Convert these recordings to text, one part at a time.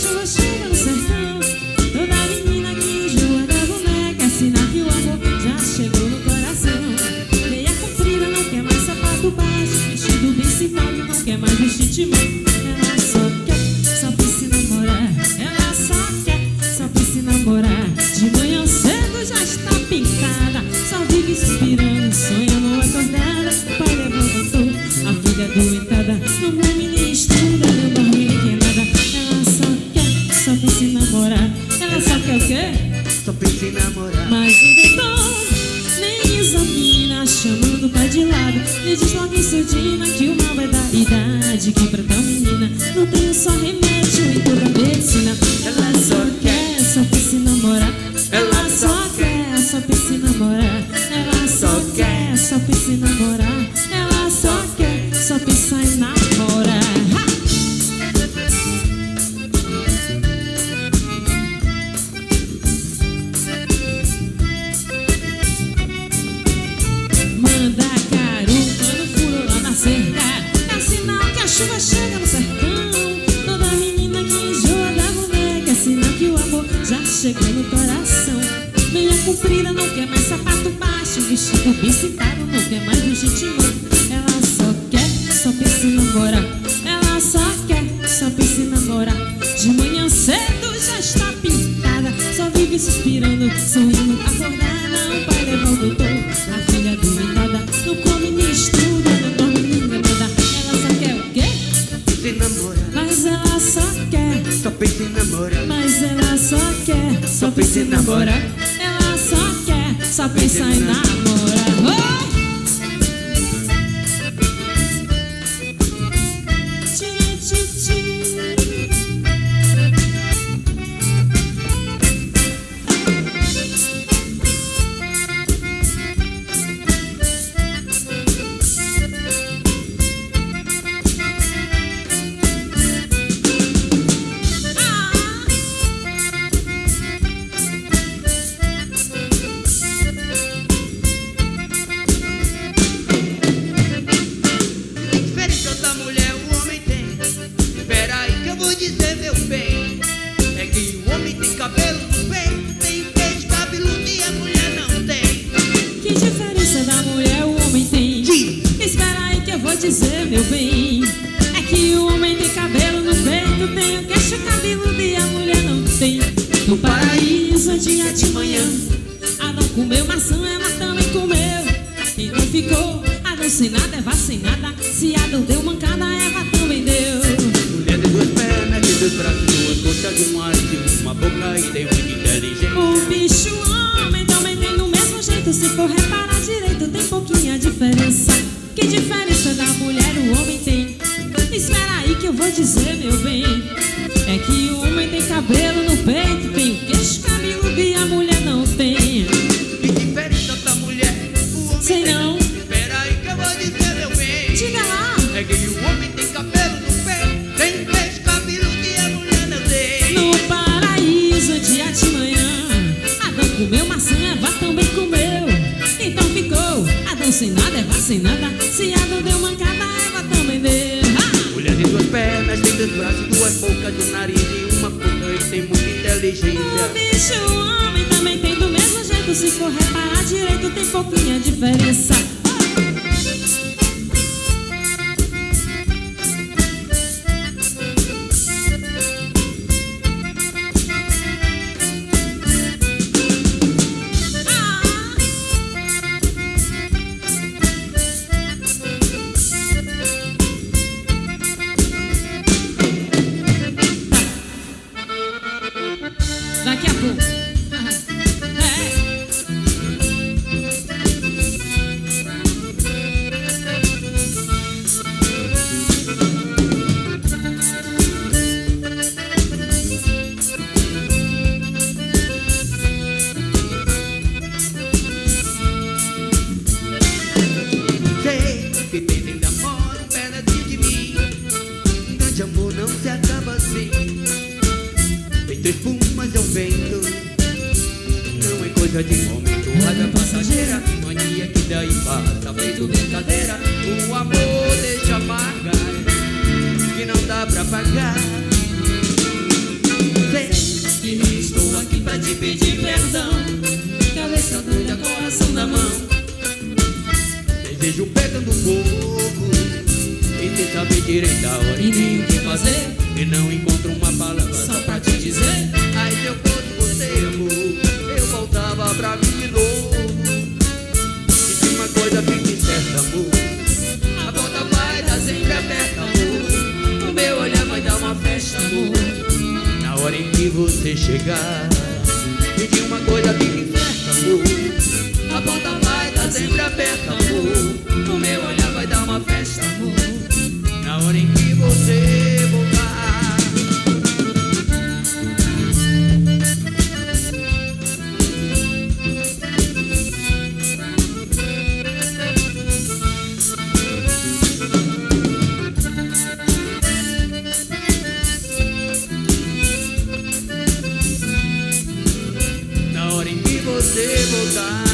chuva chega no sertão. Toda menina que enjoa da boneca, sinal que o amor já chegou no coração. Meia comprida, não quer mais sapato baixo, vestido bem citado, não quer mais vestir timão. Ela só quer, só pensa em namorar. Ela só quer, só pensa em namorar. De manhã cedo já está pintada, só vive suspirando, sonhando acordada. O pai levantou, a filha doentada, não come nem estuda, não dorme nem quer nada. Ela só quer, só pensa em namorar. Ela só quer o quê? Só pensa em namorar. Mas o doutor nem examina, chamando o pai de lado. Lhe diz logo em surdina que o mal é da idade, que pra tal menina não tem só remédio em toda a medicina. Ela só quer, só pensa em namorar. Ela só quer, só pensa em namorar. Ela só quer, só pensa em namorar. Ela só quer, só pensa em namorar. Manda garupa no furo lá na cerca, é sinal que a chuva chega no sertão. Toda menina que enjoa da boneca, é sinal que o amor já chegou no coração. Meia comprida, não quer mais sapato baixo, vestido bem citado, não quer mais vestir timão. Ela só quer, só pensa em namorar. Ela só quer, só pensa em namorar. De manhã cedo já está pintada, só vive suspirando, sonhando acordada. O pai levou o doutor, a filha doentada, não come nem estuda, não dorme nem nada. Ela só quer o quê? Pensa em namorar. Mas ela só quer, Só pensa em namorar. mas ela só quer, só pensa em namorar. Ela só quer, só pensa em namorar. Oh! Tchi, tchi, tchi. Diferente da mulher, o homem tem. Espera aí que eu vou dizer, meu bem. É que o homem tem cabelo no peito, tem peixe cabeludo e a mulher não tem. Que diferença da mulher o homem tem? Espera aí que eu vou dizer, meu bem. É que o homem tem cabelo no peito, tem o queixo cabeludo e a mulher não tem. No paraíso, dia de manhã, Adão comeu maçã, Eva também comeu. Então ficou Adão sem nada, Eva sem nada. Se Adão deu mancada, Eva também deu. Mulher de duas pernas, de dois braços, duas coxas, de um ar, de uma boca e tem muita inteligência. O bicho homem também tem do mesmo jeito. Se for reparar direito, tem pouquinha diferença. Que diferença da mulher o homem tem? Espera aí que eu vou dizer, meu bem. É que o homem tem cabelo no peito, tem o queixo cabeludo e a mulher não tem. Que diferença da mulher, o homem Sei tem. não. Espera aí que eu vou dizer, meu bem. Diga lá. É que o homem tem cabelo no peito, tem peixe cabeludo e a mulher não tem. No paraíso, dia de manhã, Adão comeu maçã, Eva também comeu. Então ficou Adão sem nada, Eva sem nada. Se Adão deu mancada, Eva também deu. Mulher de duas pernas, tem dois braços, duas bocas, de um nariz e uma boca e tem muita inteligência. O bicho homem também tem do mesmo jeito. Se for reparar direito, tem pouquinha diferença. Daqui a pouco. Sei que tem ainda mora perto de mim. Grande amor não se acaba assim. Feito espumas é o vento, não é coisa de momento. Roda passageira, mania que daí passa, feito brincadeira. O amor deixa pagar, que não dá pra pagar. direita a hora e nem o que fazer, e não encontro uma palavra só pra te dizer. Aí se eu fosse você, amor, eu voltava pra mim de novo. E se uma coisa fique certa, amor, a porta vai dar sempre aberta, amor. O meu olhar vai dar uma festa, amor, na hora em que você chegar. E se uma coisa fique certa, amor, a porta vai dar sempre aberta, amor. O meu olhar vai dar uma festa, amor, na hora em que você voltar. Na hora em que você voltar.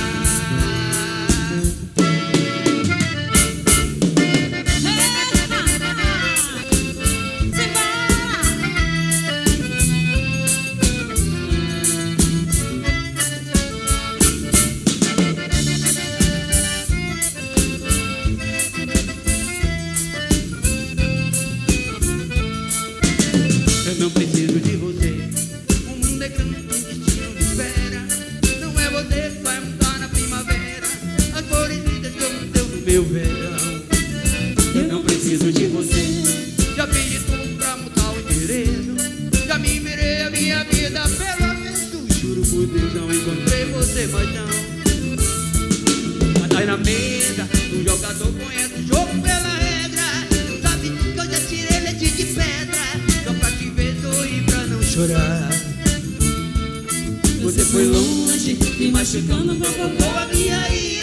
Eu não preciso de você, o mundo é grande, um destino me espera. Não é você que vai mudar na primavera as flores lindas que eu me deu no meu verão. Eu não preciso de você, já fiz de tudo pra mudar o endereço. Já me virei a minha vida pelo avesso. Juro por Deus, não encontrei você, mas não. Atrás na mesa, o jogador conhece o jogo pela regra. Não sabe que eu já tirei leite de pedra só pra te ver sorrir pra não chorar. Você foi longe, me machucando, provocou a minha ira.